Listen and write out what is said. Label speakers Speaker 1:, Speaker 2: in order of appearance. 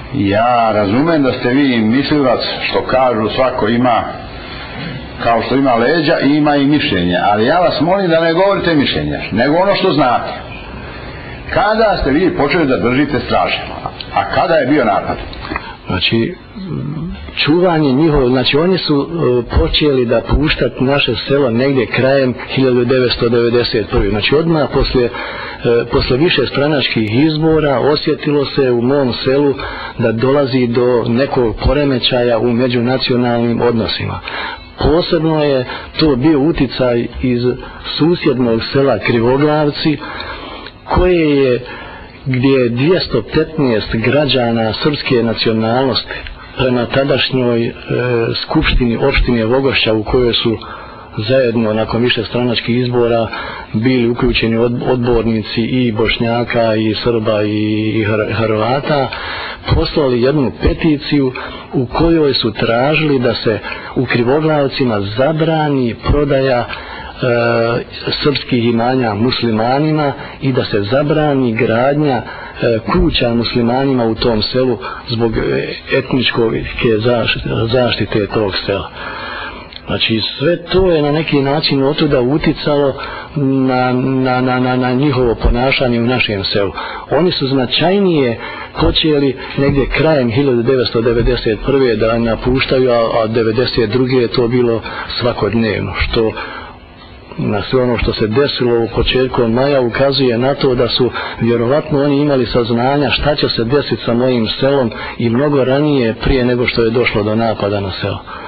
Speaker 1: Ja razumem da ste vi mislilac, što kažu svako ima, kao što ima leđa i ima i mišljenje, ali ja vas molim da ne govorite mišljenja, nego ono što znate. Kada ste vi počeli da držite straže? A kada je bio napad?
Speaker 2: Znači, čuvanje njihovo, znači oni su počeli da puštati naše selo negdje krajem 1991. Znači odmah posle više stranačkih izbora osjetilo se u mom selu da dolazi do nekog poremećaja u međunacionalnim odnosima. Posebno je to bio uticaj iz susjednog sela Krivoglavci, koje je, gdje je 215 građana srpske nacionalnosti prema tadašnjoj skupštini opštine Vogošća, u kojoj su zajedno nakon više stranačkih izbora bili uključeni odbornici i Bošnjaka i Srba i Hrvata, poslali jednu peticiju u kojoj su tražili da se u Krivoglavcima zabrani prodaja srpskih imanja muslimanima i da se zabrani gradnja kuća muslimanima u tom selu zbog etničke zaštite tog sela. Znači sve to je na neki način otuda uticalo na njihovo ponašanje u našem selu. Oni su značajnije počeli negdje krajem 1991. da napuštaju, a 1992. je to bilo svakodnevno, što na sve ono što se desilo u početku maja ukazuje na to da su vjerovatno oni imali saznanja šta će se desiti sa mojim selom i mnogo ranije prije nego što je došlo do napada na selo.